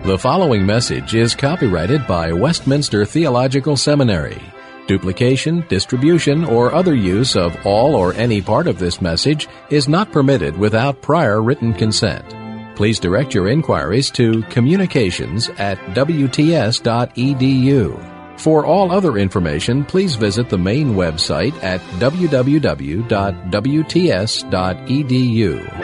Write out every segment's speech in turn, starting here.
The following message is copyrighted by Westminster Theological Seminary. Duplication, distribution, or other use of all or any part of this message is not permitted without prior written consent. Please direct your inquiries to communications@wts.edu. For all other information, please visit the main website at www.wts.edu.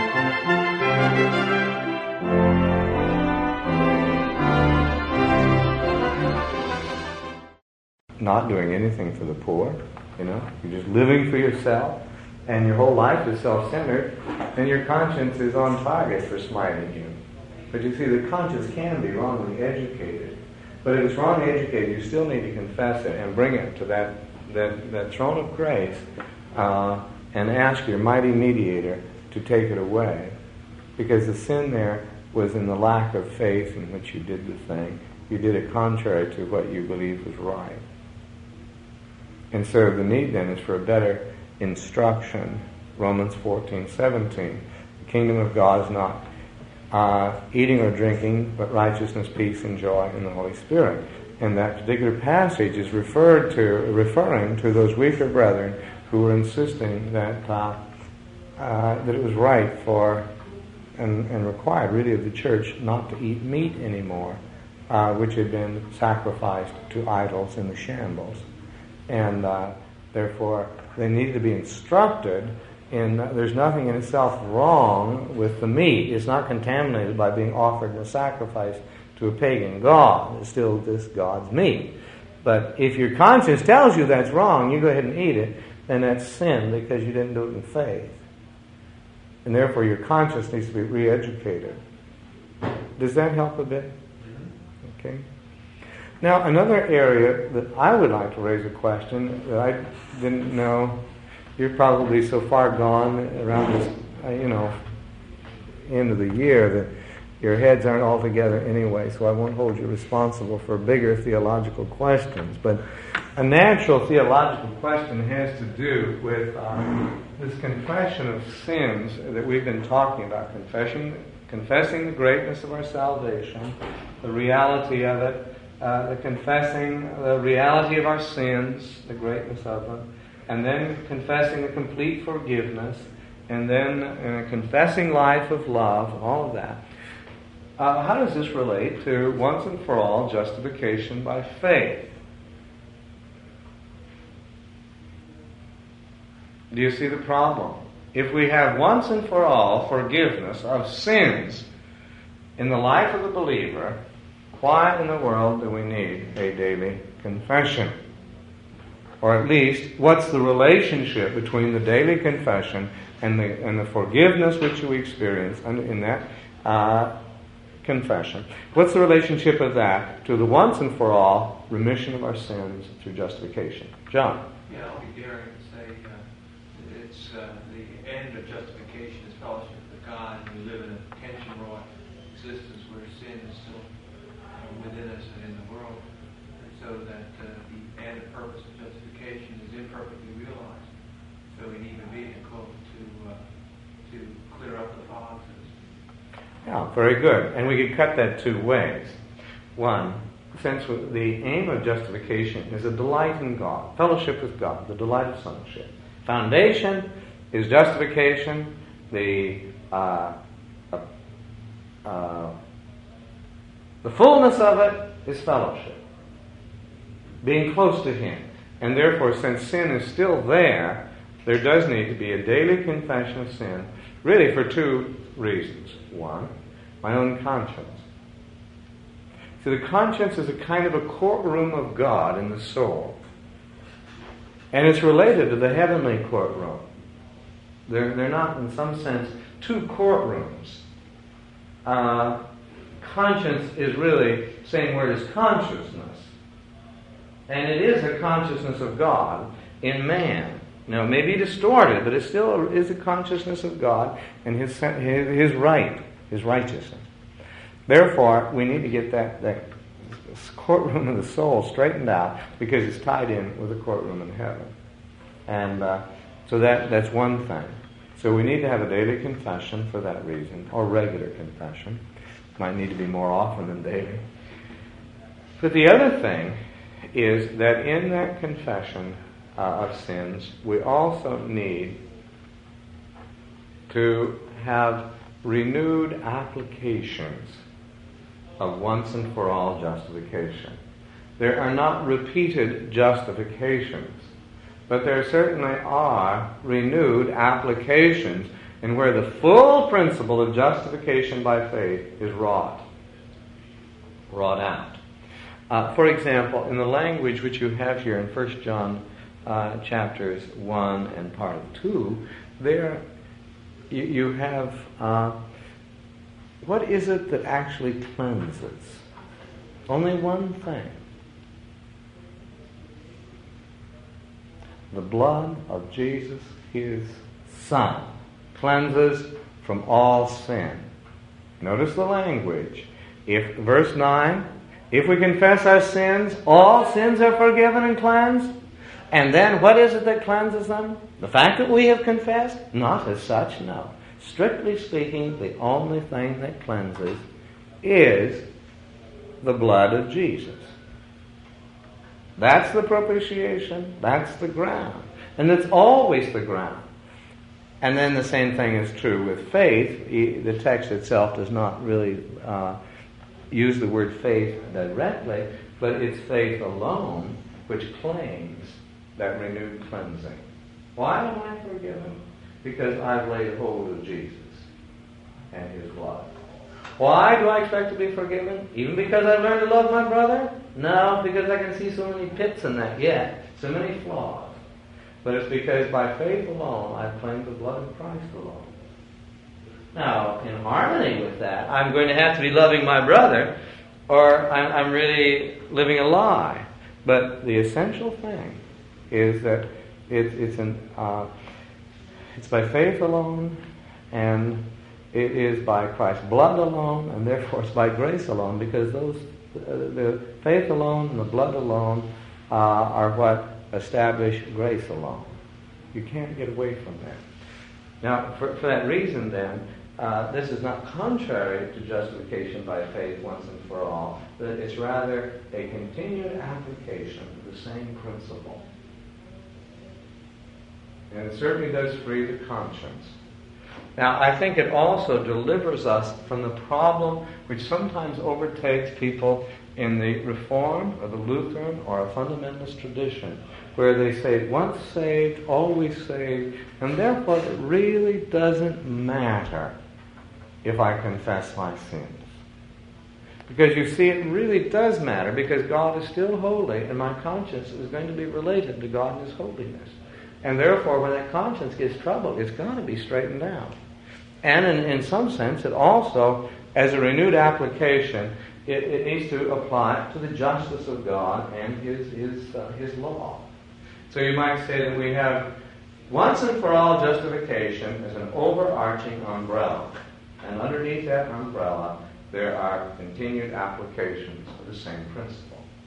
Not doing anything for the poor, you're just living for yourself, and your whole life is self-centered, then your conscience is on target for smiting you. But you see, the conscience can be wrongly educated. But if it's wrongly educated, you still need to confess it and bring it to that throne of grace and ask your mighty mediator to take it away. Because the sin there was in the lack of faith in which you did the thing. You did it contrary to what you believed was right. And so the need then is for a better instruction. Romans 14:17. The kingdom of God is not eating or drinking, but righteousness, peace, and joy in the Holy Spirit. And that particular passage is referring to those weaker brethren who were insisting that it was right for and required really of the church not to eat meat anymore, which had been sacrificed to idols in the shambles. And therefore, they needed to be instructed in there's nothing in itself wrong with the meat. It's not contaminated by being offered as a sacrifice to a pagan god. It's still this god's meat. But if your conscience tells you that's wrong, you go ahead and eat it, then that's sin because you didn't do it in faith. And therefore, your conscience needs to be re-educated. Does that help a bit? Okay. Now, another area that I would like to raise a question that I didn't know, you're probably so far gone around this, end of the year that your heads aren't all together anyway, so I won't hold you responsible for bigger theological questions. But a natural theological question has to do with this confession of sins that we've been talking about, confessing the greatness of our salvation, the reality of it, confessing the reality of our sins, the greatness of them, and then confessing the complete forgiveness, and then a confessing life of love, all of that. How does this relate to once and for all justification by faith? Do you see the problem? If we have once and for all forgiveness of sins in the life of the believer, why in the world do we need a daily confession? Or at least, what's the relationship between the daily confession and the forgiveness which we experience in that confession? What's the relationship of that to the once and for all remission of our sins through justification? John? Yeah, I'll be daring to say it's the end of justification is fellowship with God, and we live in a tension-wrought existence where sin is still within us and in the world, and so that the end purpose of justification is imperfectly realized. So we need a vehicle to clear up the fogs. Yeah, very good. And we could cut that two ways. One, since the aim of justification is a delight in God, fellowship with God, the delight of sonship. Foundation is justification. The fullness of it is fellowship, being close to Him. And therefore, since sin is still there does need to be a daily confession of sin, really for two reasons. One, my own conscience. So the conscience is a kind of a courtroom of God in the soul. And it's related to the heavenly courtroom. They're not, in some sense, two courtrooms. Conscience is really, same word as consciousness. And it is a consciousness of God in man. Now, it may be distorted, but it still is a consciousness of God and His right, His righteousness. Therefore, we need to get that courtroom of the soul straightened out because it's tied in with the courtroom in heaven. And so that's one thing. So we need to have a daily confession for that reason, or regular confession. Might need to be more often than daily. But the other thing is that in that confession of sins, we also need to have renewed applications of once and for all justification. There are not repeated justifications, but there certainly are renewed applications in where the full principle of justification by faith is wrought out. For example, in the language which you have here in 1 John chapters 1 and part of 2, there you have what is it that actually cleanses? Only one thing. The blood of Jesus, his Son, cleanses from all sin. Notice the language. Verse 9, if we confess our sins, all sins are forgiven and cleansed. And then what is it that cleanses them? The fact that we have confessed? Not as such, no. Strictly speaking, the only thing that cleanses is the blood of Jesus. That's the propitiation. That's the ground. And it's always the ground. And then the same thing is true with faith. The text itself does not really use the word faith directly, but it's faith alone which claims that renewed cleansing. Why am I forgiven? Because I've laid hold of Jesus and his blood. Why do I expect to be forgiven? Even because I've learned to love my brother? No, because I can see so many pits in that yet, so many flaws. But it's because by faith alone I've claimed the blood of Christ alone. Now, in harmony with that, I'm going to have to be loving my brother, or I'm really living a lie. But the essential thing is that it's by faith alone, and it is by Christ's blood alone, and therefore it's by grace alone, because the faith alone and the blood alone are what establish grace alone. You can't get away from that. Now, for that reason, then, this is not contrary to justification by faith once and for all, but it's rather a continued application of the same principle. And it certainly does free the conscience. Now, I think it also delivers us from the problem which sometimes overtakes people in the Reformed or the Lutheran or a fundamentalist tradition, where they say, once saved, always saved, and therefore it really doesn't matter if I confess my sins. Because you see, it really does matter, because God is still holy, and my conscience is going to be related to God and his holiness. And therefore, when that conscience gets troubled, it's got to be straightened out. And in some sense, it also, as a renewed application, it needs to apply to the justice of God and his law. So you might say that we have once and for all justification as an overarching umbrella. And underneath that umbrella, there are continued applications of the same principle.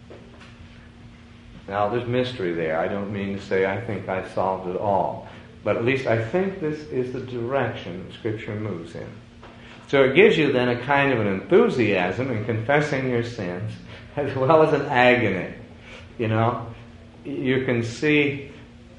Now, there's mystery there. I don't mean to say I think I've solved it all. But at least I think this is the direction that Scripture moves in. So it gives you then a kind of an enthusiasm in confessing your sins, as well as an agony. You know, you can see,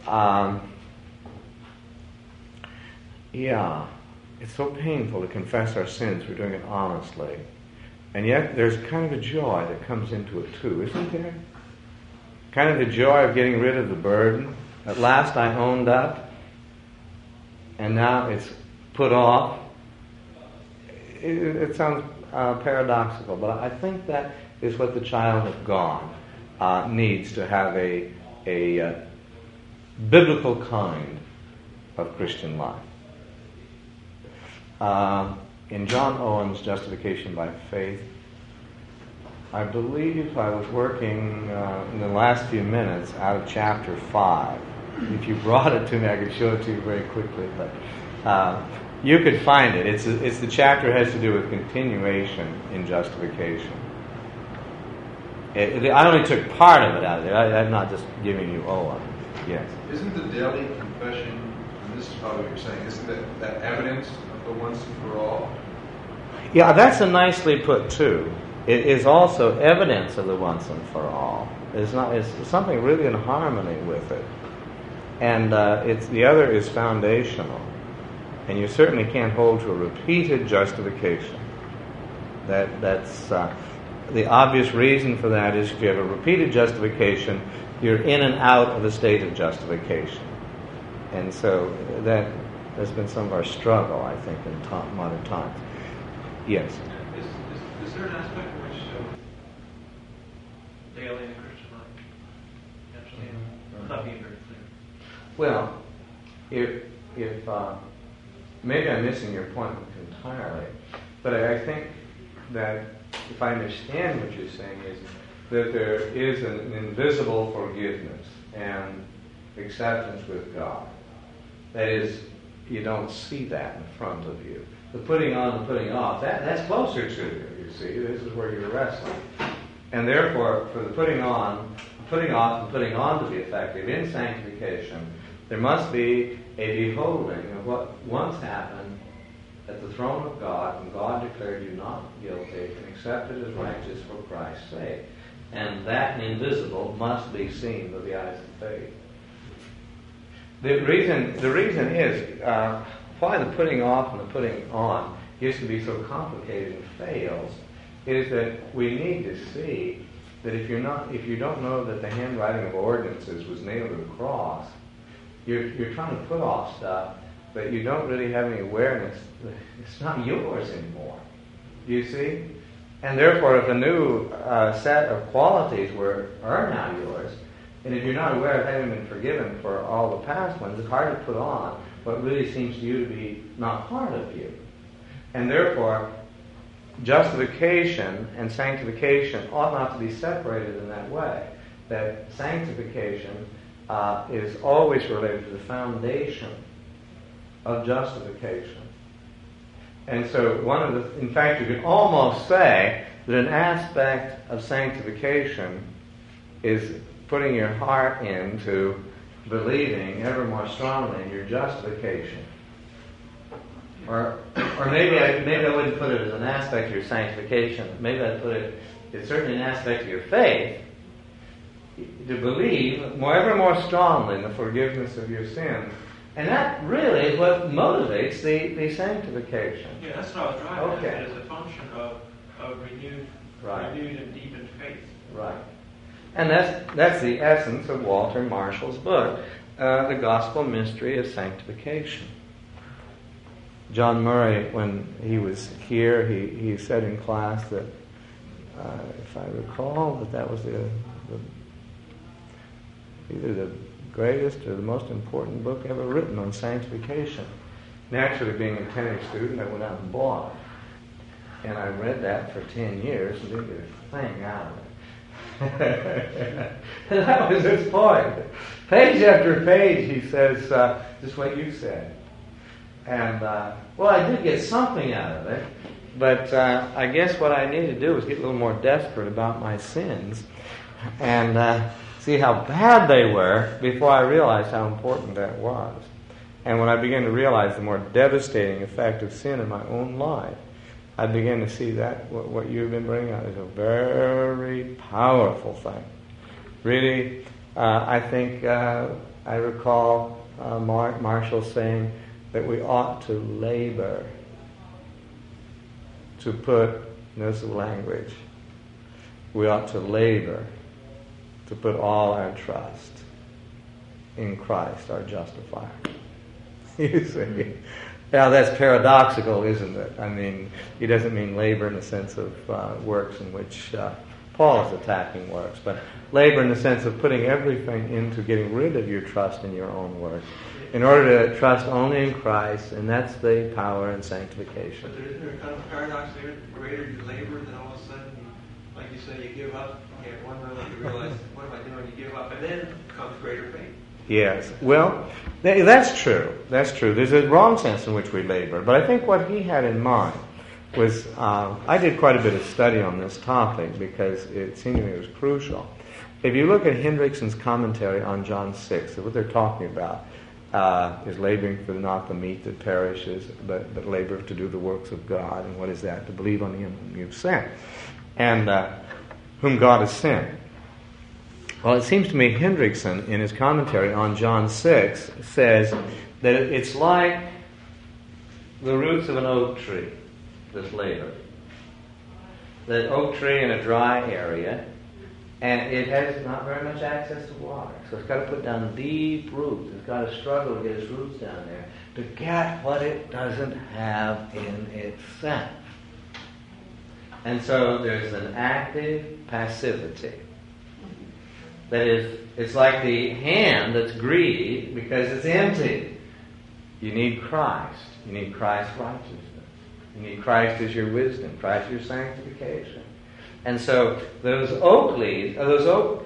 it's so painful to confess our sins. We're doing it honestly. And yet there's kind of a joy that comes into it too, isn't there? Kind of the joy of getting rid of the burden. At last I owned up, and now it's put off. It sounds paradoxical, but I think that is what the child of God needs to have a biblical kind of Christian life. In John Owen's Justification by Faith, I believe I was working in the last few minutes out of chapter 5. If you brought it to me, I could show it to you very quickly, but you could find it. It's the chapter has to do with continuation in justification. I only took part of it out of there. I'm not just giving you Owen. Yes. Isn't the daily confession, and this is probably what you're saying, isn't that evidence of the once and for all? Yeah, that's a nicely put too. It is also evidence of the once and for all. It's something really in harmony with it. And the other is foundational. And you certainly can't hold to a repeated justification. That's the obvious reason for that is if you have a repeated justification, you're in and out of the state of justification. And so that's been some of our struggle, I think, in modern times. Yes? Is there an aspect in which daily in the Christian life? You understand? Not being very clear. Well, if maybe I'm missing your point entirely, but I think that if I understand what you're saying is that there is an invisible forgiveness and acceptance with God. That is, you don't see that in front of you. The putting on and putting off, that's closer to you see. This is where you're wrestling. And therefore, for the putting on, putting off, and putting on to be effective in sanctification, there must be a beholding of what once happened at the throne of God, when God declared you not guilty and accepted as righteous for Christ's sake. And that invisible must be seen with the eyes of faith. The reason is why the putting off and the putting on used to be so complicated and fails is that we need to see that if you don't know that the handwriting of ordinances was nailed to the cross, you're trying to put off stuff, but you don't really have any awareness that it's not yours anymore. Do you see? And therefore, if a new set of qualities are now yours, and if you're not aware of having been forgiven for all the past ones, it's hard to put on what really seems to you to be not part of you. And therefore, justification and sanctification ought not to be separated in that way. That sanctification is always related to the foundation of justification. And so in fact, you can almost say that an aspect of sanctification is putting your heart into believing ever more strongly in your justification. Or maybe I wouldn't put it as an aspect of your sanctification. Maybe I'd put it's certainly an aspect of your faith to believe ever more strongly in the forgiveness of your sins. And that really is what motivates the sanctification. Yeah, that's what I was driving Okay. at. It is a function of renewed and deepened faith. Right. And that's the essence of Walter Marshall's book, The Gospel Mystery of Sanctification. John Murray, when he was here, he said in class that, if I recall, that was either the greatest or the most important book ever written on sanctification. Naturally, being a tennis student, I went out and bought it. And I read that for 10 years and didn't get a thing out of it. And that was his point. Page after page, he says, just what you said. And, well, I did get something out of it, but I guess what I needed to do was get a little more desperate about my sins and see how bad they were before I realized how important that was. And when I began to realize the more devastating effect of sin in my own life, I began to see that what you've been bringing out is a very powerful thing. Really, I think I recall Marshall saying that we ought to labor to put, notice the language, we ought to labor to put all our trust in Christ, our justifier. You see? Now that's paradoxical, isn't it? I mean, he doesn't mean labor in the sense of works in which Paul is attacking works, but labor in the sense of putting everything into getting rid of your trust in your own works, in order to trust only in Christ, and that's the power in sanctification. But isn't there kind of a paradox there? The greater you labor, then all of a sudden, like you say, you give up. You have one moment you realize, what am I doing? You give up, and then comes greater faith. Yes. Well, that's true. That's true. There's a wrong sense in which we labor. But I think what he had in mind was, I did quite a bit of study on this topic because it seemed to me it was crucial. If you look at Hendrickson's commentary on John 6, what they're talking about, is laboring for not the meat that perishes, but labor to do the works of God. And what is that? To believe on Him whom you've sent, and whom God has sent. Well, it seems to me Hendrickson, in his commentary on John 6, says that it's like the roots of an oak tree, this labor. The oak tree in a dry area, and it has not very much access to water. So it's got to put down deep roots. It's got to struggle to get its roots down there to get what it doesn't have in itself. And so there's an active passivity. That is, it's like the hand that's greedy because it's empty. You need Christ. You need Christ's righteousness. You need Christ as your wisdom, Christ as your sanctification. And so those oak leaves, those oak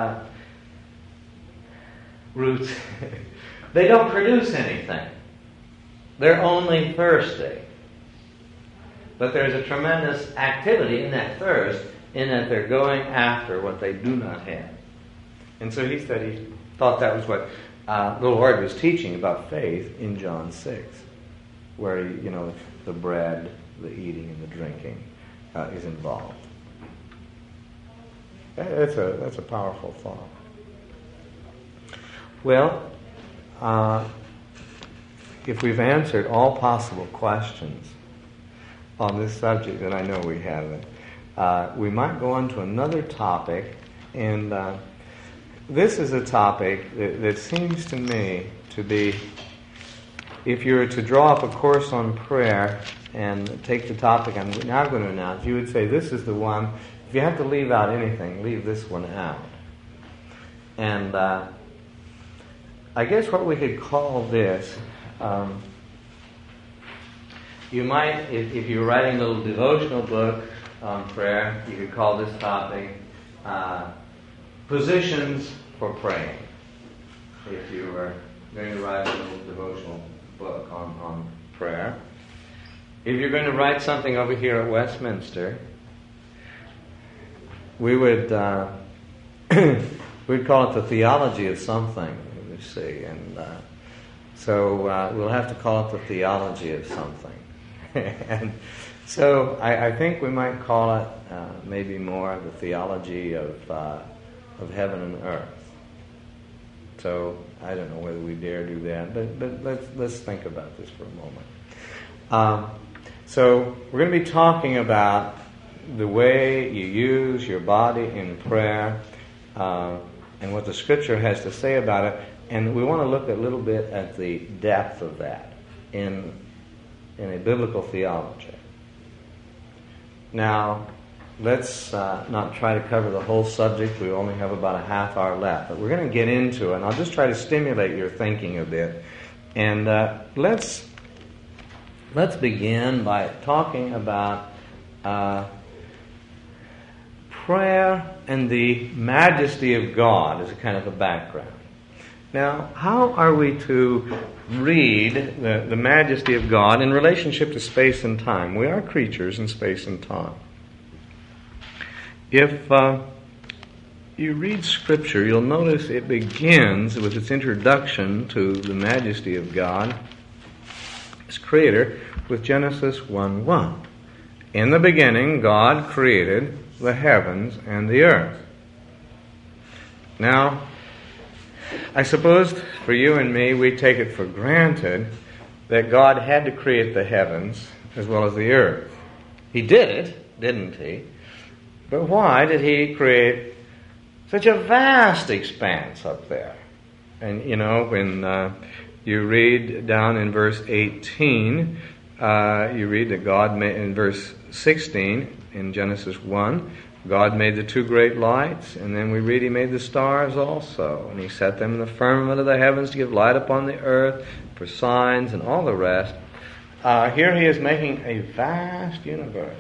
roots, they don't produce anything. They're only thirsty. But there's a tremendous activity in that thirst, in that they're going after what they do not have. And so he said he thought that was what the Lord was teaching about faith in John 6, where, the bread, the eating, and the drinking is involved. That's a powerful thought. Well, if we've answered all possible questions on this subject, and I know we haven't, we might go on to another topic, and this is a topic that seems to me to be, if you were to draw up a course on prayer and take the topic I'm now going to announce, you would say this is the one. If you have to leave out anything, leave this one out. And I guess what we could call this, you might, if you're writing a little devotional book on prayer, you could call this topic Positions for Praying. If you were going to write a little devotional book on prayer. If you're going to write something over here at Westminster, we would we'd call it the theology of something, you see, and so we'll have to call it the theology of something. And so I think we might call it maybe more the theology of heaven and earth. So I don't know whether we dare do that, but let's think about this for a moment. So we're going to be talking about the way you use your body in prayer, and what the Scripture has to say about it, and we want to look a little bit at the depth of that in a biblical theology. Now, let's not try to cover the whole subject. We only have about a half hour left, but we're going to get into it, and I'll just try to stimulate your thinking a bit. And let's begin by talking about prayer and the majesty of God as a kind of a background. Now, how are we to read the majesty of God in relationship to space and time? We are creatures in space and time. If you read Scripture, you'll notice it begins with its introduction to the majesty of God as Creator with Genesis 1:1. In the beginning, God created the heavens and the earth. Now, I suppose for you and me, we take it for granted that God had to create the heavens as well as the earth. He did it, didn't He? But why did He create such a vast expanse up there? And, when you read down in verse 18, you read that God made, in verse 16, in Genesis 1, God made the two great lights, and then we read He made the stars also, and He set them in the firmament of the heavens to give light upon the earth, for signs and all the rest. Here He is making a vast universe.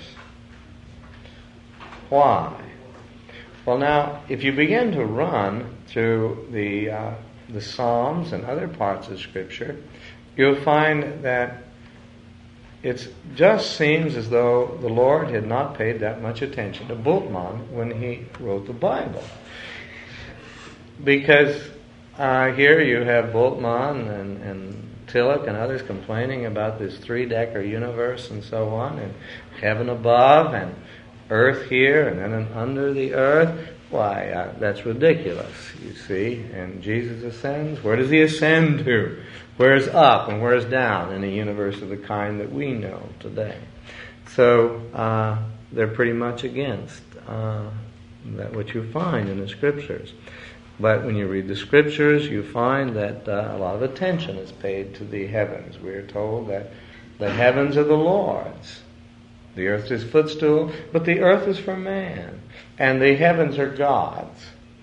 Why? Well, now, if you begin to run through the Psalms and other parts of Scripture, you'll find that it just seems as though the Lord had not paid that much attention to Bultmann when He wrote the Bible. Because Here you have Bultmann and Tillich and others complaining about this three-decker universe and so on, and heaven above and earth here and then under the earth. Why, that's ridiculous, you see. And Jesus ascends. Where does he ascend to? Where's up and where's down in a universe of the kind that we know today? So they're pretty much against that what you find in the Scriptures. But when you read the Scriptures, you find that a lot of attention is paid to the heavens. We are told that the heavens are the Lord's. The earth is his footstool, but the earth is for man. And the heavens are God's.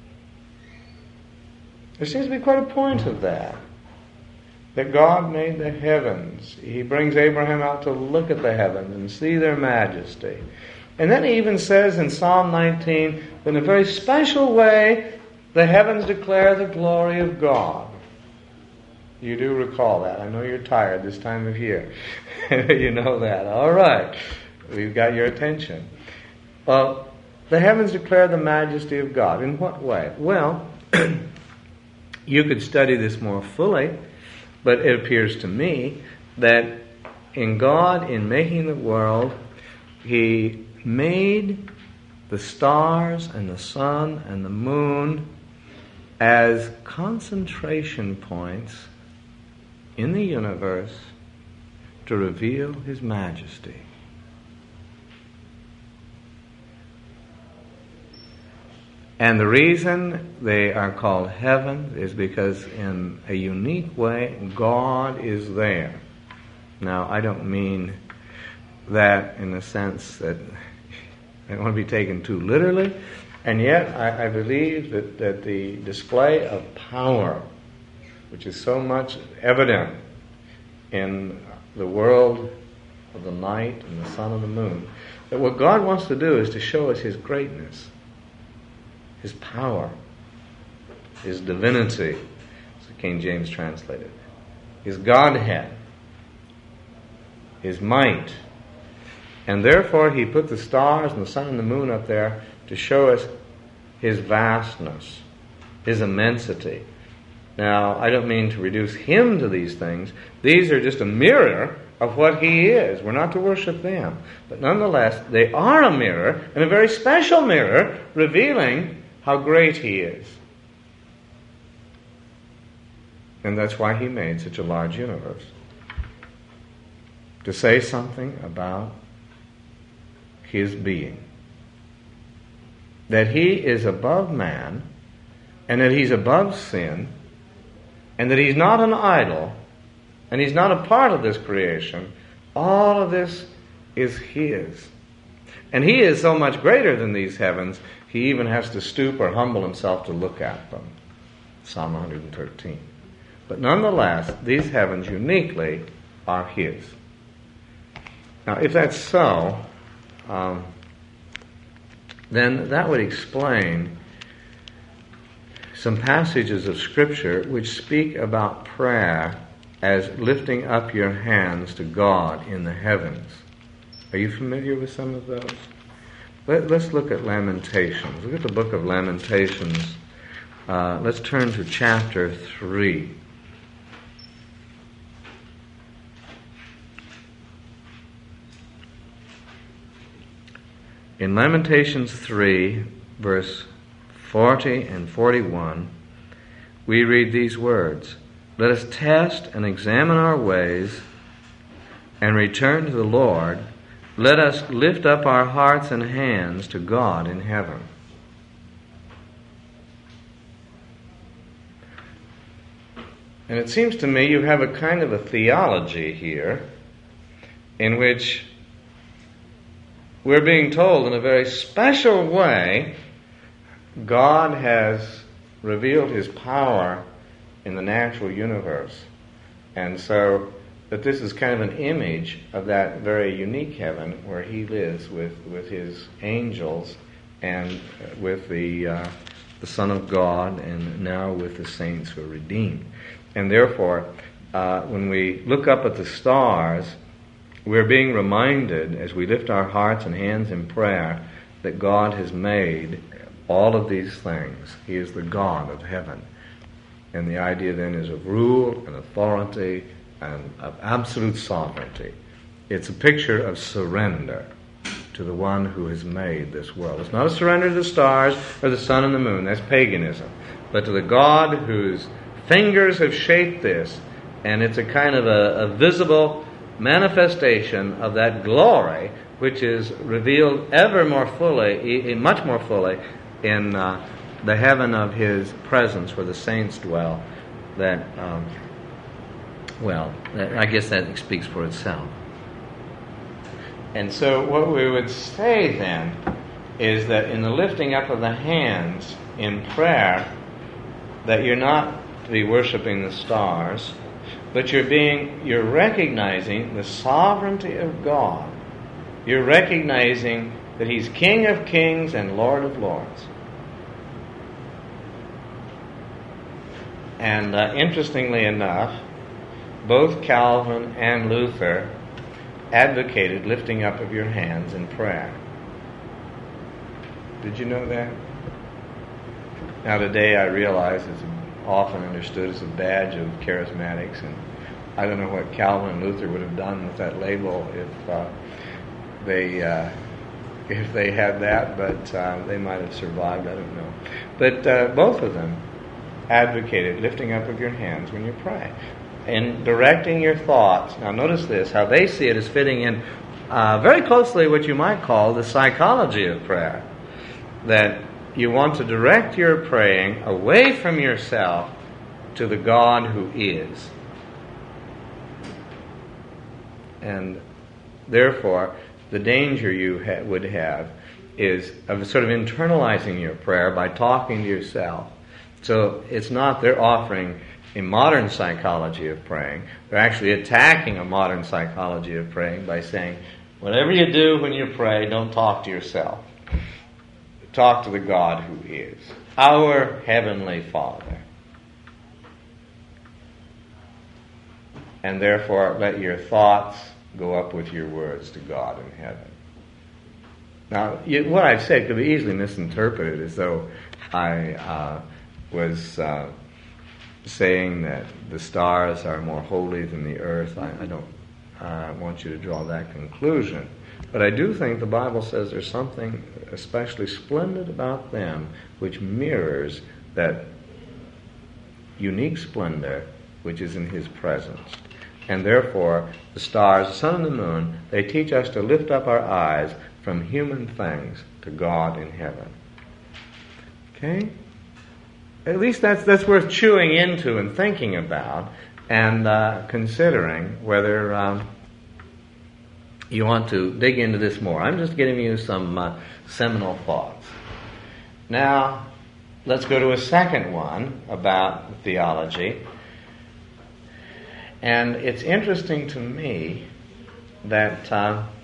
There seems to be quite a point of that. That God made the heavens. He brings Abraham out to look at the heavens and see their majesty. And then he even says in Psalm 19, that in a very special way, the heavens declare the glory of God. You do recall that. I know you're tired this time of year. You know that. All right. We've got your attention. Well, the heavens declare the majesty of God. In what way? Well, you could study this more fully, but it appears to me that in God, in making the world, he made the stars and the sun and the moon as concentration points in the universe to reveal his majesty. And the reason they are called heaven is because in a unique way, God is there. Now, I don't mean that in the sense that I don't want to be taken too literally, and yet I believe that the display of power, which is so much evident in the world of the night and the sun and the moon, that what God wants to do is to show us his greatness, his power, his divinity, as the King James translated, his Godhead, his might. And therefore he put the stars and the sun and the moon up there to show us his vastness, his immensity. Now, I don't mean to reduce him to these things. These are just a mirror of what he is. We're not to worship them. But nonetheless, they are a mirror, and a very special mirror, revealing how great he is. And that's why he made such a large universe. To say something about his being. That he is above man, and that he's above sin, and that he's not an idol, and he's not a part of this creation. All of this is his. And he is so much greater than these heavens, he even has to stoop or humble himself to look at them. Psalm 113. But nonetheless, these heavens uniquely are his. Now, if that's so, then that would explain some passages of Scripture which speak about prayer as lifting up your hands to God in the heavens. Are you familiar with some of those? Let's look at Lamentations. Look at the book of Lamentations. Let's turn to chapter 3. In Lamentations 3, verse 40 and 41, we read these words, "Let us test and examine our ways and return to the Lord. Let us lift up our hearts and hands to God in heaven." And it seems to me you have a kind of a theology here in which we're being told in a very special way God has revealed his power in the natural universe. And so that this is kind of an image of that very unique heaven where he lives with his angels and with the Son of God and now with the saints who are redeemed. And therefore, when we look up at the stars, we're being reminded as we lift our hearts and hands in prayer that God has made all of these things. He is the God of heaven. And the idea then is of rule and authority and of absolute sovereignty. It's a picture of surrender to the one who has made this world. It's not a surrender to the stars or the sun and the moon. That's paganism. But to the God whose fingers have shaped this, and it's a kind of a visible manifestation of that glory which is revealed ever more fully, much more fully, in the heaven of His presence where the saints dwell. That, I guess that speaks for itself. And so what we would say then is that in the lifting up of the hands in prayer, that you're not to be worshiping the stars, but you're recognizing the sovereignty of God. You're recognizing that He's King of kings and Lord of lords. And interestingly enough, both Calvin and Luther advocated lifting up of your hands in prayer. Did you know that? Now today I realize it's often understood as a badge of charismatics, and I don't know what Calvin and Luther would have done with that label if they had that, but they might have survived, I don't know. But both of them advocated lifting up of your hands when you pray and directing your thoughts. Now notice this, how they see it as fitting in very closely what you might call the psychology of prayer. That you want to direct your praying away from yourself to the God who is. And therefore, the danger you would have is of sort of internalizing your prayer by talking to yourself. So it's not they're offering a modern psychology of praying. They're actually attacking a modern psychology of praying by saying, whatever you do when you pray, don't talk to yourself. Talk to the God who is, our Heavenly Father. And therefore, let your thoughts go up with your words to God in heaven. Now, what I've said could be easily misinterpreted as though I was saying that the stars are more holy than the earth. I don't want you to draw that conclusion. But I do think the Bible says there's something especially splendid about them which mirrors that unique splendor which is in His presence. And therefore, the stars, the sun and the moon, they teach us to lift up our eyes from human things to God in heaven. Okay? At least that's worth chewing into and thinking about and considering whether you want to dig into this more. I'm just giving you some seminal thoughts. Now, let's go to a second one about theology. And it's interesting to me that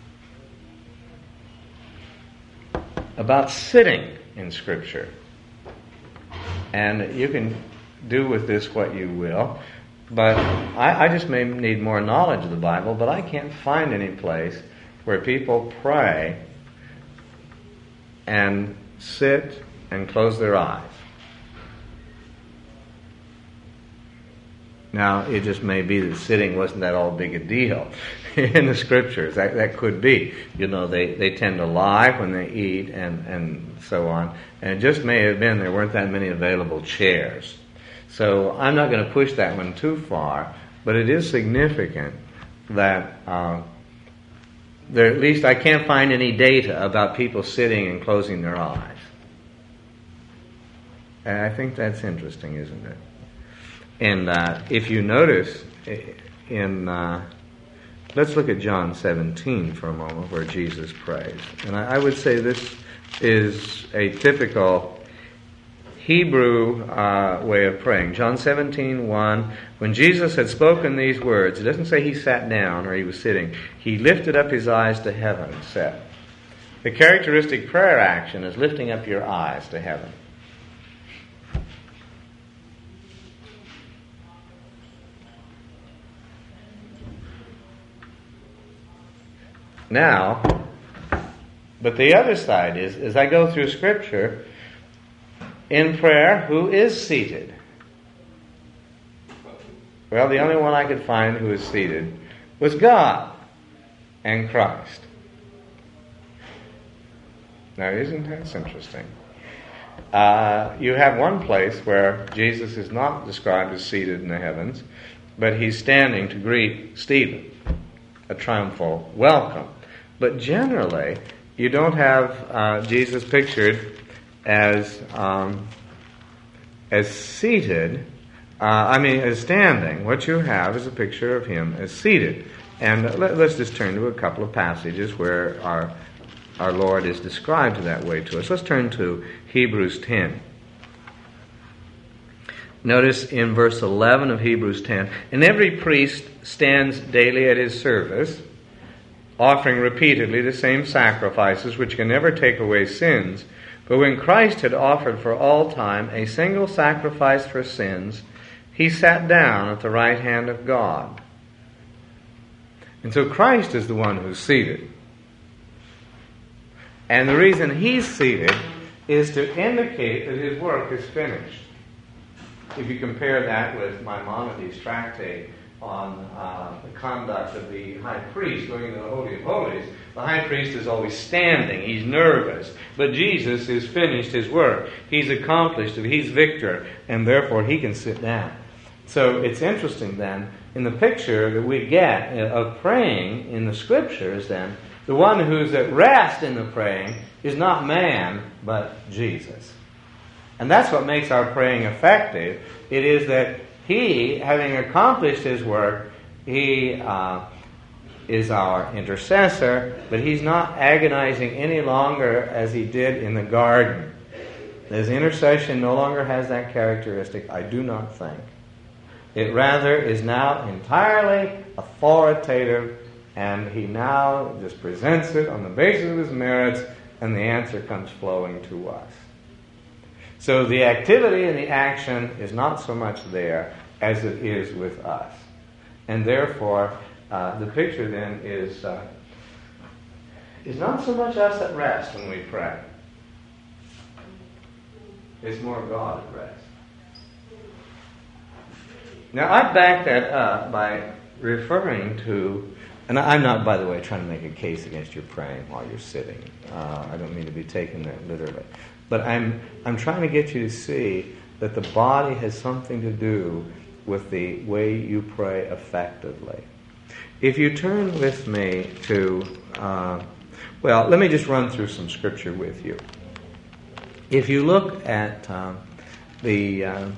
about sitting in Scripture. And you can do with this what you will, but I just may need more knowledge of the Bible, but I can't find any place where people pray and sit and close their eyes. Now, it just may be that sitting wasn't that all big a deal in the Scriptures. That could be. You know, they tend to lie when they eat and so on. And it just may have been there weren't that many available chairs. So I'm not going to push that one too far, but it is significant that there, at least I can't find any data about people sitting and closing their eyes. And I think that's interesting, isn't it? And if you notice, let's look at John 17 for a moment, where Jesus prays. And I would say this is a typical Hebrew way of praying. John 17:1, when Jesus had spoken these words, it doesn't say He sat down or He was sitting. He lifted up His eyes to heaven and said. The characteristic prayer action is lifting up your eyes to heaven. Now, but the other side is, as I go through Scripture, in prayer, who is seated? Well, the only one I could find who was seated was God and Christ. Now, isn't that interesting? You have one place where Jesus is not described as seated in the heavens, but he's standing to greet Stephen, a triumphal welcome. But generally, you don't have Jesus pictured as seated. As standing. What you have is a picture of him as seated. And let's just turn to a couple of passages where our Lord is described that way to us. Let's turn to Hebrews 10. Notice in verse 11 of Hebrews 10, "And every priest stands daily at his service, offering repeatedly the same sacrifices which can never take away sins. But when Christ had offered for all time a single sacrifice for sins, he sat down at the right hand of God." And so Christ is the one who's seated. And the reason he's seated is to indicate that his work is finished. If you compare that with Maimonides' tractate on the conduct of the high priest going into the Holy of Holies, the high priest is always standing. He's nervous. But Jesus has finished his work. He's accomplished it. He's victor. And therefore he can sit down. So it's interesting then, in the picture that we get of praying in the Scriptures then, the one who's at rest in the praying is not man, but Jesus. And that's what makes our praying effective. It is that he, having accomplished his work, he is our intercessor, but he's not agonizing any longer as he did in the garden. His intercession no longer has that characteristic, I do not think. It rather is now entirely authoritative, and he now just presents it on the basis of his merits, and the answer comes flowing to us. So the activity and the action is not so much there as it is with us. And therefore, the picture then is not so much us at rest when we pray. It's more God at rest. Now, I back that up by referring to, and I'm not, by the way, trying to make a case against your praying while you're sitting. I don't mean to be taken there literally. But I'm trying to get you to see that the body has something to do with the way you pray effectively. If you turn with me to, let me just run through some scripture with you. If you look at the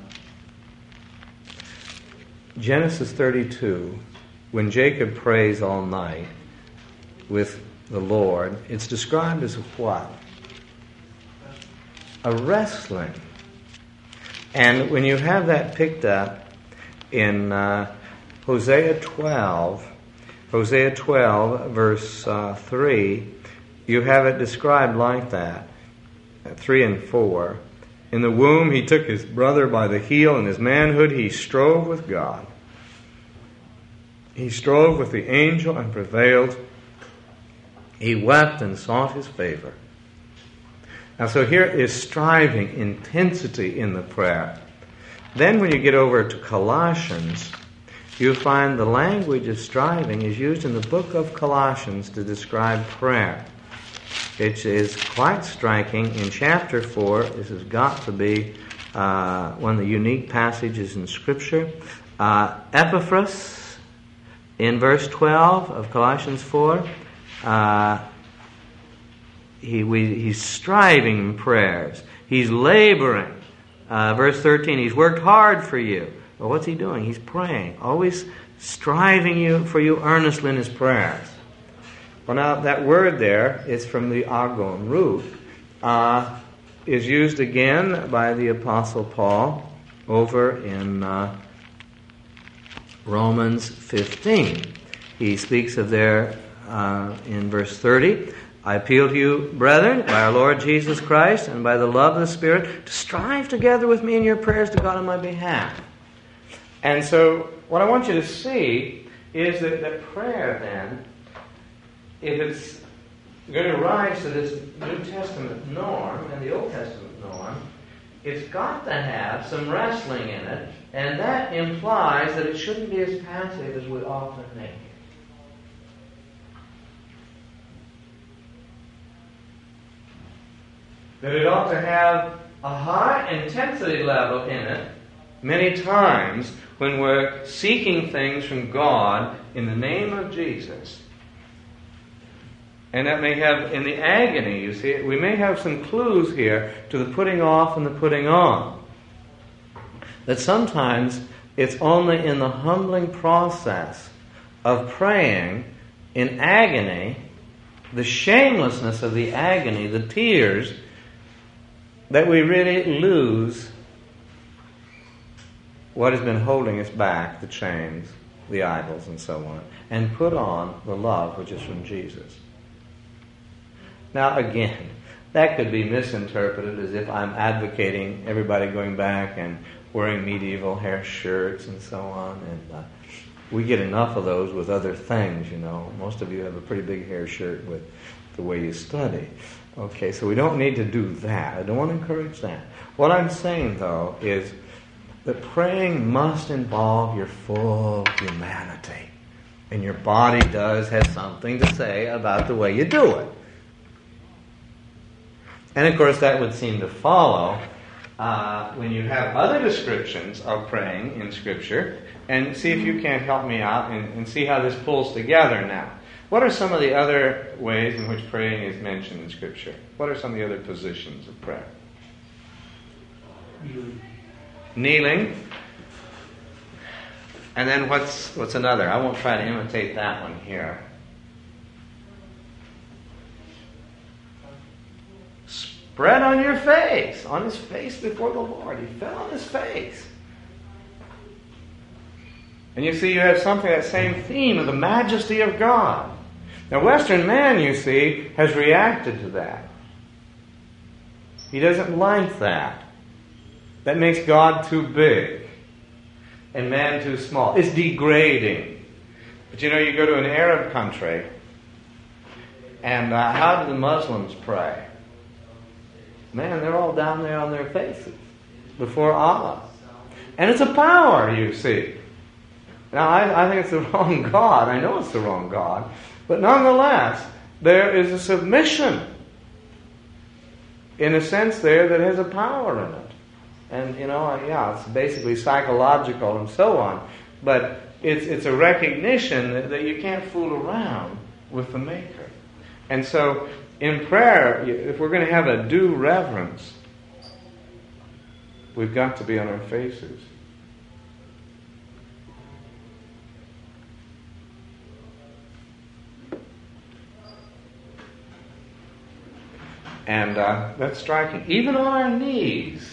Genesis 32, when Jacob prays all night with the Lord, it's described as a what? A wrestling. And when you have that picked up in Hosea 12, verse 3, you have it described like that, 3 and 4. In the womb he took his brother by the heel. In his manhood he strove with God. He strove with the angel and prevailed. He wept and sought his favor. Now, so here is striving, intensity in the prayer. Then when you get over to Colossians, you find the language of striving is used in the book of Colossians to describe prayer. It is quite striking. In chapter 4, this has got to be one of the unique passages in Scripture. Epaphras, in verse 12 of Colossians 4, he's striving in prayers. He's laboring. Verse 13, he's worked hard for you. Well, what's he doing? He's praying. Always striving for you earnestly in his prayers. Well, now, that word there is from the agon root, is used again by the Apostle Paul over in Romans 15. He speaks of there in verse 30, I appeal to you, brethren, by our Lord Jesus Christ and by the love of the Spirit, to strive together with me in your prayers to God on my behalf. And so, what I want you to see is that prayer then, if it's going to rise to this New Testament norm and the Old Testament norm, it's got to have some wrestling in it And that implies that it shouldn't be as passive as we often make it. That it ought to have a high intensity level in it many times when we're seeking things from God in the name of Jesus. And that may have, in the agony, you see, we may have some clues here to the putting off and the putting on. That sometimes it's only in the humbling process of praying in agony, the shamelessness of the agony, the tears, that we really lose what has been holding us back, the chains, the idols, and so on, and put on the love which is from Jesus. Now again, that could be misinterpreted as if I'm advocating everybody going back and wearing medieval hair shirts and so on, and we get enough of those with other things, you know. Most of you have a pretty big hair shirt with the way you study. Okay, so we don't need to do that. I don't want to encourage that. What I'm saying, though, is that praying must involve your full humanity. And your body does have something to say about the way you do it. And of course that would seem to follow when you have other descriptions of praying in Scripture. And see if you can't help me out and see how this pulls together now. What are some of the other ways in which praying is mentioned in Scripture? What are some of the other positions of prayer? Kneeling. And then what's another? I won't try to imitate that one here. Spread on your face. On his face before the Lord. He fell on his face. And you see, you have something, that same theme of the majesty of God. Now, Western man, you see, has reacted to that. He doesn't like that. That makes God too big and man too small. It's degrading. But you know, you go to an Arab country, and how do the Muslims pray? Man, they're all down there on their faces before Allah. And it's a power, you see. Now, I think it's the wrong God. I know it's the wrong God. But nonetheless, there is a submission, in a sense there, that has a power in it. And, you know, it's basically psychological and so on. But it's a recognition that you can't fool around with the Maker. And so, in prayer, if we're going to have a due reverence, we've got to be on our faces. And that's striking. Even on our knees.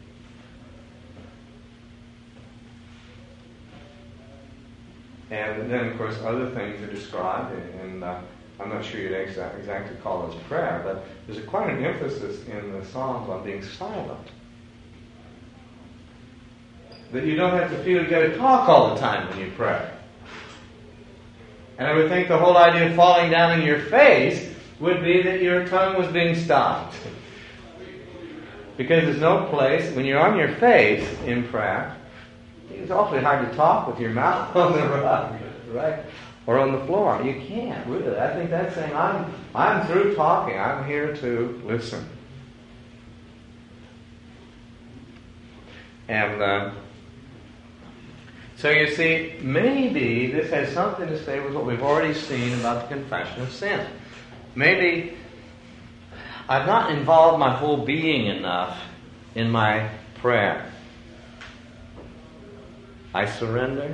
And then, of course, other things are described, and I'm not sure you'd exactly call those prayer, but there's quite an emphasis in the Psalms on being silent. That you don't have to feel you got to talk all the time when you pray. And I would think the whole idea of falling down on your face would be that your tongue was being stopped. Because there's no place, when you're on your face in prayer, it's awfully hard to talk with your mouth on the rug, right? Or on the floor. You can't, really. I think that's saying, I'm through talking. I'm here to listen. And so you see, maybe this has something to say with what we've already seen about the confession of sin. Maybe I've not involved my whole being enough in my prayer. I surrender.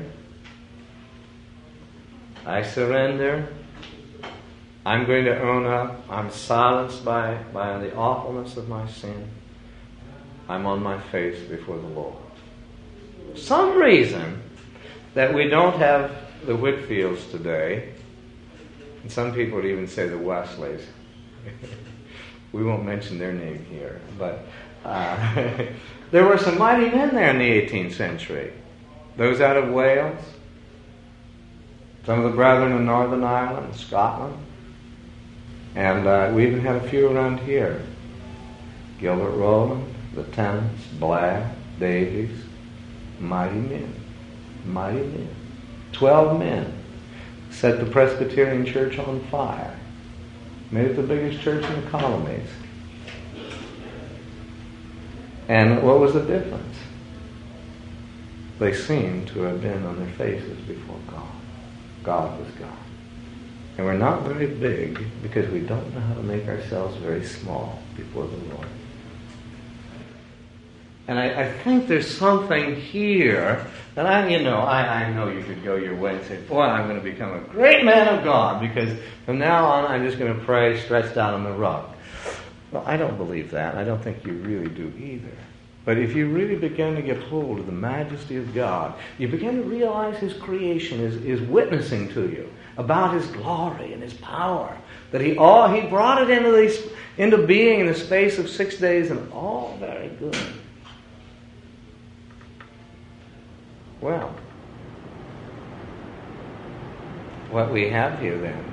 I surrender. I'm going to own up. I'm silenced by the awfulness of my sin. I'm on my face before the Lord. Some reason that we don't have the Whitfields today, and some people would even say the Wesleys. We won't mention their name here, but there were some mighty men there in the 18th century. Those out of Wales, some of the brethren in Northern Ireland, Scotland, and we even had a few around here. Gilbert Rowland, the Tennants, Black, Davies, Mighty men. Mighty men. 12 men set the Presbyterian Church on fire. Made it the biggest church in the colonies. And what was the difference? They seemed to have been on their faces before God. God was God. And we're not very big because we don't know how to make ourselves very small before the Lord. And I think there's something here that I know you could go your way and say, boy, I'm going to become a great man of God because from now on I'm just going to pray stretched out on the rug. Well, I don't believe that. I don't think you really do either. But if you really begin to get hold of the majesty of God, you begin to realize His creation is witnessing to you about His glory and His power. That He brought it into being in the space of 6 days, and all very good. Well, what we have here then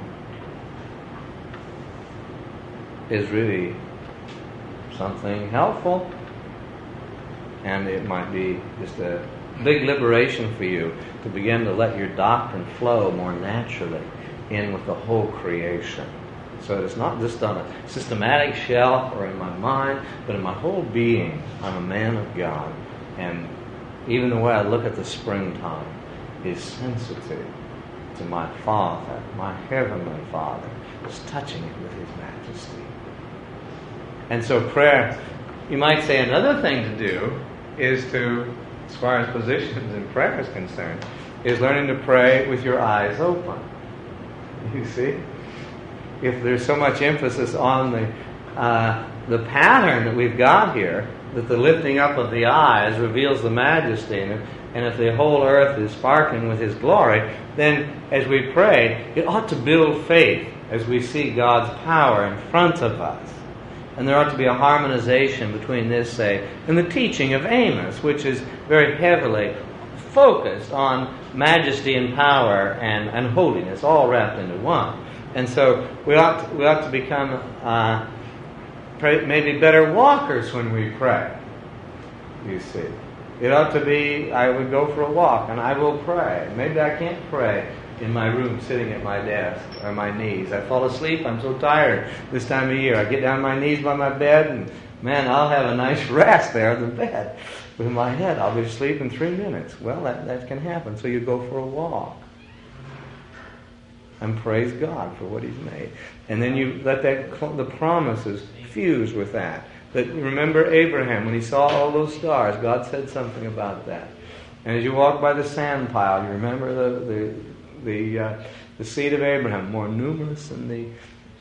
is really something helpful. And it might be just a big liberation for you to begin to let your doctrine flow more naturally in with the whole creation. So it's not just on a systematic shelf or in my mind, but in my whole being. I'm a man of God. And even the way I look at the springtime is sensitive to my Father, my Heavenly Father, is touching it with His majesty. And so prayer, you might say another thing to do is to, as far as positions in prayer is concerned, is learning to pray with your eyes open. You see? If there's so much emphasis on the pattern that we've got here, that the lifting up of the eyes reveals the majesty, and if the whole earth is sparkling with His glory, then as we pray, it ought to build faith as we see God's power in front of us. And there ought to be a harmonization between this, say, and the teaching of Amos, which is very heavily focused on majesty and power and holiness, all wrapped into one. And so we ought to become maybe better walkers when we pray, you see. It ought to be, I would go for a walk and I will pray. Maybe I can't pray in my room sitting at my desk or my knees. I fall asleep, I'm so tired this time of year. I get down on my knees by my bed and man, I'll have a nice rest there on the bed. With my head, I'll be asleep in 3 minutes. Well, that can happen. So you go for a walk. And praise God for what He's made. And then you let the promises fuse with that. But remember Abraham, when he saw all those stars, God said something about that. And as you walk by the sand pile, you remember the seed of Abraham, more numerous than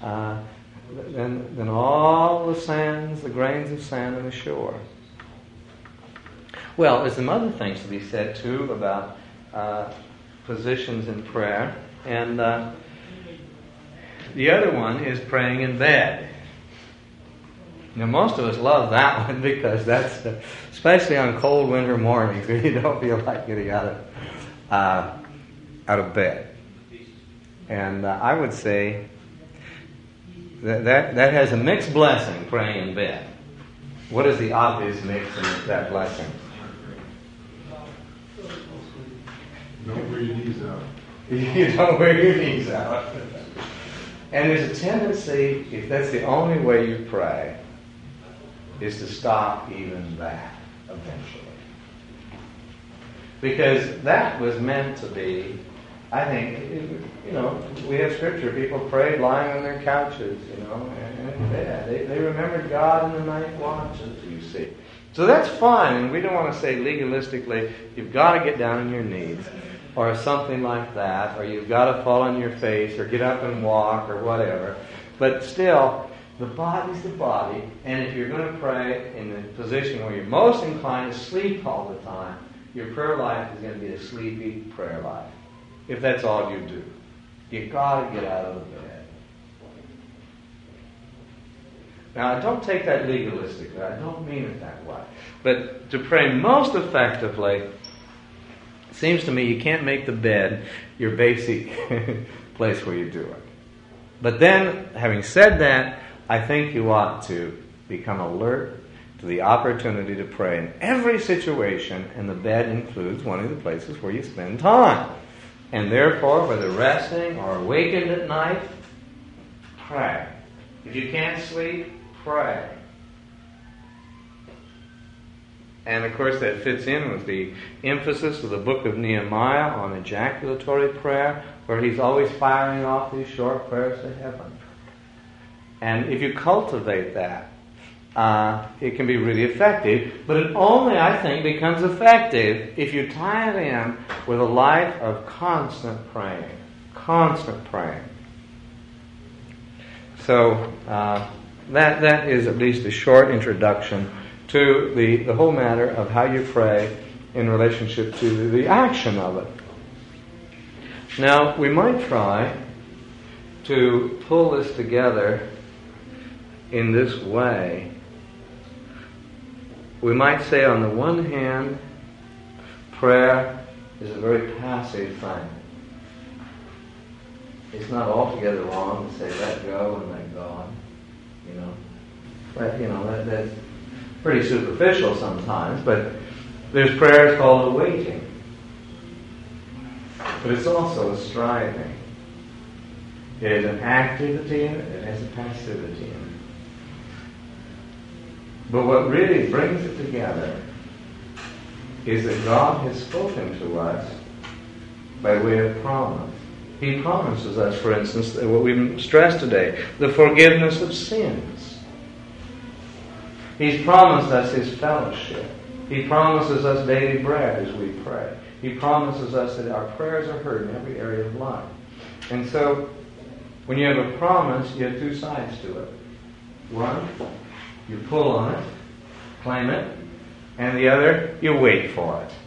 than all the sands, the grains of sand on the shore. Well, there's some other things to be said too about positions in prayer, and the other one is praying in bed. Now, most of us love that one because that's, especially on cold winter mornings when you don't feel like getting out of bed. And I would say that has a mixed blessing, praying in bed. What is the obvious mix in that blessing? Don't wear your knees out. You don't wear your knees out. And there's a tendency, if that's the only way you pray, is to stop even that eventually. Because that was meant to be, I think, we have scripture, people prayed lying on their couches, and in bed. They remembered God in the night watches, you see. So that's fine, and we don't want to say legalistically, you've got to get down on your knees, or something like that, or you've got to fall on your face, or get up and walk, or whatever. But still, the body's the body, and if you're going to pray in the position where you're most inclined to sleep all the time, your prayer life is going to be a sleepy prayer life. If that's all you do. You've got to get out of the bed. Now, I don't take that legalistically. I don't mean it that way. But to pray most effectively, it seems to me you can't make the bed your basic place where you do it. But then, having said that, I think you ought to become alert to the opportunity to pray in every situation, and the bed includes one of the places where you spend time. And therefore, whether resting or awakened at night, pray. If you can't sleep, pray. And of course that fits in with the emphasis of the book of Nehemiah on ejaculatory prayer, where he's always firing off these short prayers to heaven. And if you cultivate that, it can be really effective, but it only, I think, becomes effective if you tie it in with a life of constant praying. Constant praying. So that is at least a short introduction to the whole matter of how you pray in relationship to the action of it. Now, we might try to pull this together in this way. We might say, on the one hand, prayer is a very passive thing. It's not altogether wrong to say, let go and let God. That's pretty superficial sometimes, but there's prayers called a waiting. But it's also a striving. It is an activity in it, it has a passivity in it. But what really brings it together is that God has spoken to us by way of promise. He promises us, for instance, what we've stressed today, the forgiveness of sins. He's promised us His fellowship. He promises us daily bread as we pray. He promises us that our prayers are heard in every area of life. And so, when you have a promise, you have two sides to it. One, you pull on it, claim it, and the other, you wait for it.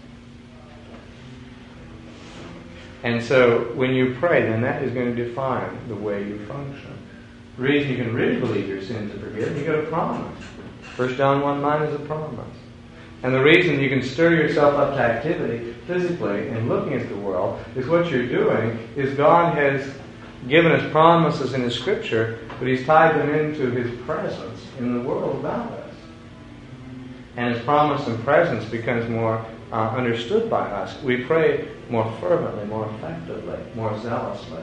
And so, when you pray, then that is going to define the way you function. The reason you can really believe your sins are forgiven, you got a promise. 1 John 1:9 is a promise. And the reason you can stir yourself up to activity physically and looking at the world is what you're doing is God has given us promises in His Scripture, but He's tied them into His presence in the world about us. And His promise and presence becomes more understood by us. We pray more fervently, more effectively, more zealously.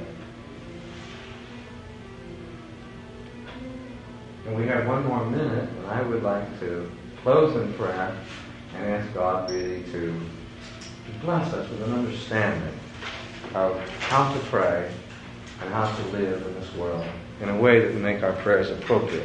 And we have one more minute, and I would like to close in prayer and ask God really to bless us with an understanding of how to pray and how to live in this world in a way that would make our prayers appropriate.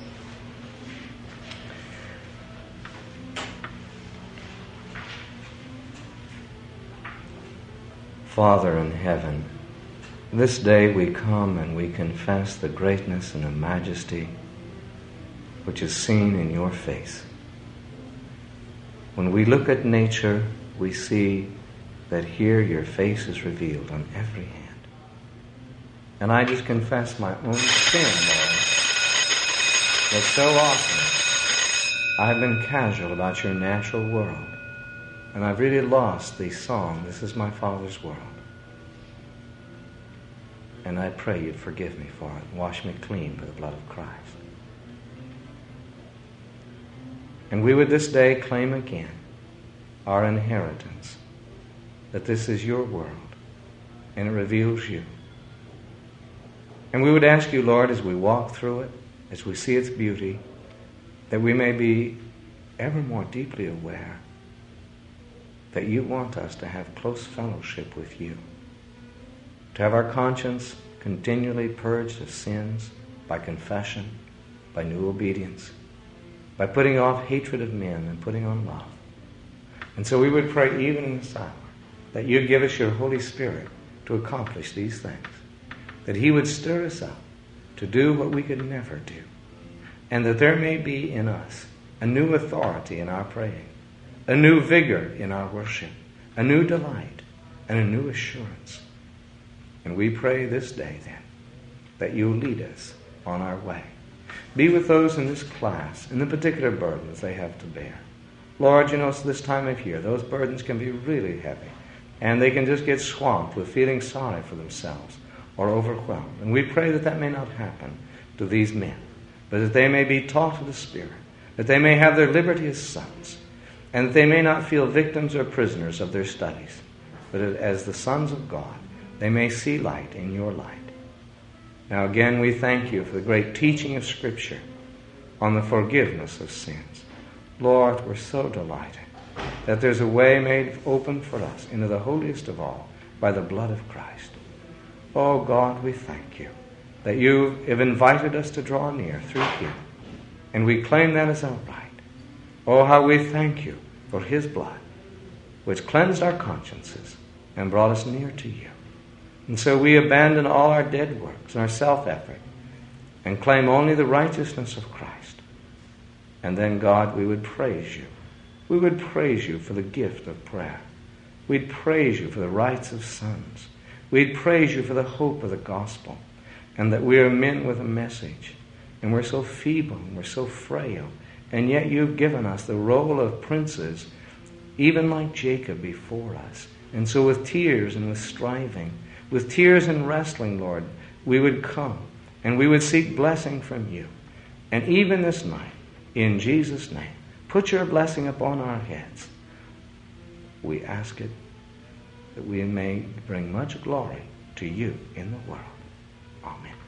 Father in heaven, this day we come and we confess the greatness and the majesty which is seen in your face. When we look at nature, we see that here your face is revealed on every hand. And I just confess my own sin, Lord, that so often I have been casual about your natural world, and I've really lost the song, "This is my Father's world." And I pray you'd forgive me for it and wash me clean by the blood of Christ. And we would this day claim again our inheritance, that this is your world, and it reveals you. And we would ask you, Lord, as we walk through it, as we see its beauty, that we may be ever more deeply aware that you want us to have close fellowship with you, to have our conscience continually purged of sins by confession, by new obedience, by putting off hatred of men and putting on love. And so we would pray even in this hour that you'd give us your Holy Spirit to accomplish these things, that He would stir us up to do what we could never do, and that there may be in us a new authority in our praying, a new vigor in our worship, a new delight, and a new assurance. And we pray this day then that you'll lead us on our way. Be with those in this class and the particular burdens they have to bear. Lord, it's this time of year, those burdens can be really heavy, and they can just get swamped with feeling sorry for themselves or overwhelmed. And we pray that that may not happen to these men, but that they may be taught of the Spirit that they may have their liberty as sons, and that they may not feel victims or prisoners of their studies, but as the sons of God, they may see light in your light. Now again, we thank you for the great teaching of Scripture on the forgiveness of sins. Lord, we're so delighted that there's a way made open for us into the holiest of all by the blood of Christ. Oh God, we thank you that you have invited us to draw near through him, and we claim that as our right. Oh, how we thank you for his blood, which cleansed our consciences and brought us near to you. And so we abandon all our dead works and our self-effort and claim only the righteousness of Christ. And then, God, we would praise you. We would praise you for the gift of prayer. We'd praise you for the rights of sons. We'd praise you for the hope of the gospel, and that we are men with a message, and we're so feeble and we're so frail, and yet you've given us the role of princes, even like Jacob before us. And so with tears and with striving, with tears and wrestling, Lord, we would come and we would seek blessing from you. And even this night, in Jesus' name, put your blessing upon our heads. We ask it that we may bring much glory to you in the world. Amen.